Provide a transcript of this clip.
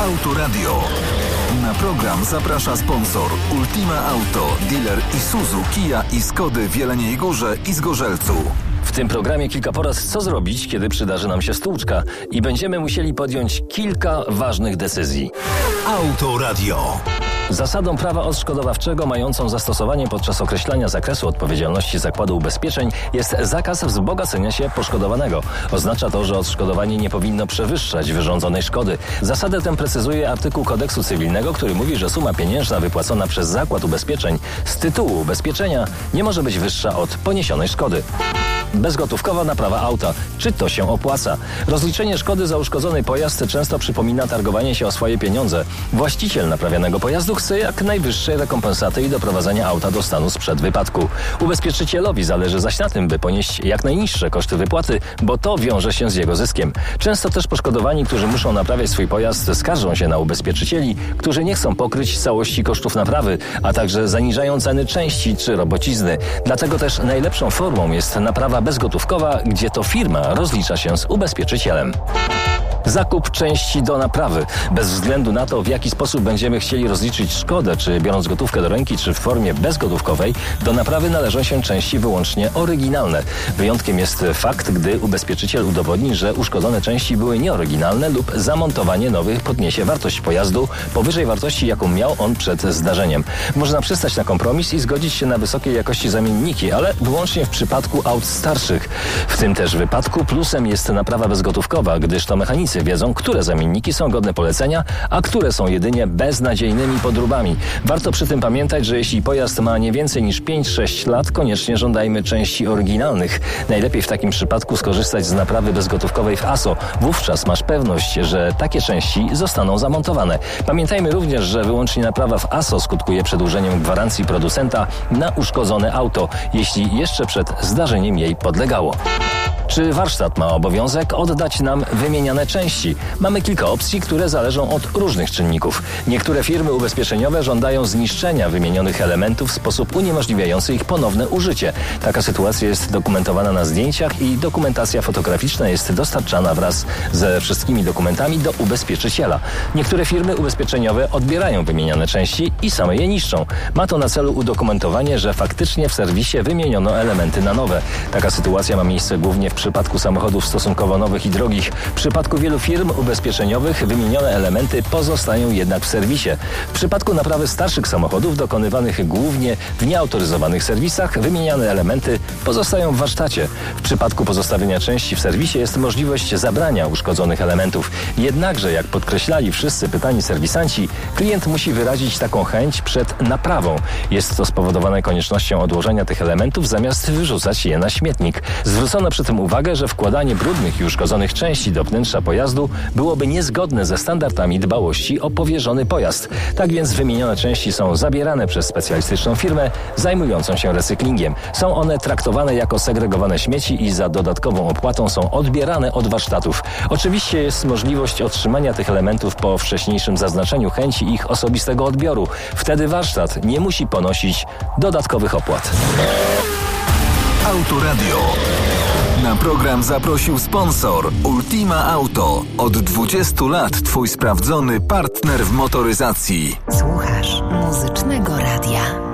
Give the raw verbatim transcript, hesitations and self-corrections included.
Autoradio. Na program zaprasza sponsor Ultima Auto, dealer Isuzu, Kia i Skody w Jeleniej Górze i Zgorzelcu. W tym programie kilka porad, co zrobić, kiedy przydarzy nam się stłuczka i będziemy musieli podjąć kilka ważnych decyzji. Autoradio. Zasadą prawa odszkodowawczego mającą zastosowanie podczas określania zakresu odpowiedzialności zakładu ubezpieczeń jest zakaz wzbogacenia się poszkodowanego. Oznacza to, że odszkodowanie nie powinno przewyższać wyrządzonej szkody. Zasadę tę precyzuje artykuł Kodeksu Cywilnego, który mówi, że suma pieniężna wypłacona przez zakład ubezpieczeń z tytułu ubezpieczenia nie może być wyższa od poniesionej szkody. Bezgotówkowa naprawa auta. Czy to się opłaca? Rozliczenie szkody za uszkodzony pojazd często przypomina targowanie się o swoje pieniądze. Właściciel naprawianego pojazdu chce jak najwyższej rekompensaty i doprowadzenia auta do stanu sprzed wypadku. Ubezpieczycielowi zależy zaś na tym, by ponieść jak najniższe koszty wypłaty, bo to wiąże się z jego zyskiem. Często też poszkodowani, którzy muszą naprawiać swój pojazd, skarżą się na ubezpieczycieli, którzy nie chcą pokryć całości kosztów naprawy, a także zaniżają ceny części czy robocizny. Dlatego też najlepszą formą jest naprawa bezgotówkowa, gdzie to firma rozlicza się z ubezpieczycielem. Zakup części do naprawy. Bez względu na to, w jaki sposób będziemy chcieli rozliczyć szkodę, czy biorąc gotówkę do ręki, czy w formie bezgotówkowej, do naprawy należą się części wyłącznie oryginalne. Wyjątkiem jest fakt, gdy ubezpieczyciel udowodni, że uszkodzone części były nieoryginalne lub zamontowanie nowych podniesie wartość pojazdu powyżej wartości, jaką miał on przed zdarzeniem. Można przystać na kompromis i zgodzić się na wysokiej jakości zamienniki, ale wyłącznie w przypadku aut starszych. W tym też wypadku plusem jest naprawa bezgotówkowa, gdyż to mechanicy wiedzą, które zamienniki są godne polecenia, a które są jedynie beznadziejnymi podróbami. Warto przy tym pamiętać, że jeśli pojazd ma nie więcej niż pięć sześć lat, koniecznie żądajmy części oryginalnych. Najlepiej w takim przypadku skorzystać z naprawy bezgotówkowej w A S O. Wówczas masz pewność, że takie części zostaną zamontowane. Pamiętajmy również, że wyłącznie naprawa w A S O skutkuje przedłużeniem gwarancji producenta na uszkodzone auto, jeśli jeszcze przed zdarzeniem jej podlegało. Czy warsztat ma obowiązek oddać nam wymieniane części? Mamy kilka opcji, które zależą od różnych czynników. Niektóre firmy ubezpieczeniowe żądają zniszczenia wymienionych elementów w sposób uniemożliwiający ich ponowne użycie. Taka sytuacja jest dokumentowana na zdjęciach i dokumentacja fotograficzna jest dostarczana wraz ze wszystkimi dokumentami do ubezpieczyciela. Niektóre firmy ubezpieczeniowe odbierają wymieniane części i same je niszczą. Ma to na celu udokumentowanie, że faktycznie w serwisie wymieniono elementy na nowe. Taka sytuacja ma miejsce głównie w W przypadku samochodów stosunkowo nowych i drogich. W przypadku wielu firm ubezpieczeniowych wymienione elementy pozostają jednak w serwisie. W przypadku naprawy starszych samochodów dokonywanych głównie w nieautoryzowanych serwisach wymieniane elementy pozostają w warsztacie. W przypadku pozostawienia części w serwisie jest możliwość zabrania uszkodzonych elementów. Jednakże, jak podkreślali wszyscy pytani serwisanci, klient musi wyrazić taką chęć przed naprawą. Jest to spowodowane koniecznością odłożenia tych elementów zamiast wyrzucać je na śmietnik. Zwrócono przy tym uwagę, że wkładanie brudnych i uszkodzonych części do wnętrza pojazdu byłoby niezgodne ze standardami dbałości o powierzony pojazd. Tak więc wymienione części są zabierane przez specjalistyczną firmę zajmującą się recyklingiem. Są one traktowane jako segregowane śmieci i za dodatkową opłatą są odbierane od warsztatów. Oczywiście jest możliwość otrzymania tych elementów po wcześniejszym zaznaczeniu chęci ich osobistego odbioru. Wtedy warsztat nie musi ponosić dodatkowych opłat. Autoradio. Na program zaprosił sponsor Ultima Auto. Od dwudziestu lat twój sprawdzony partner w motoryzacji. Słuchasz Muzycznego Radia.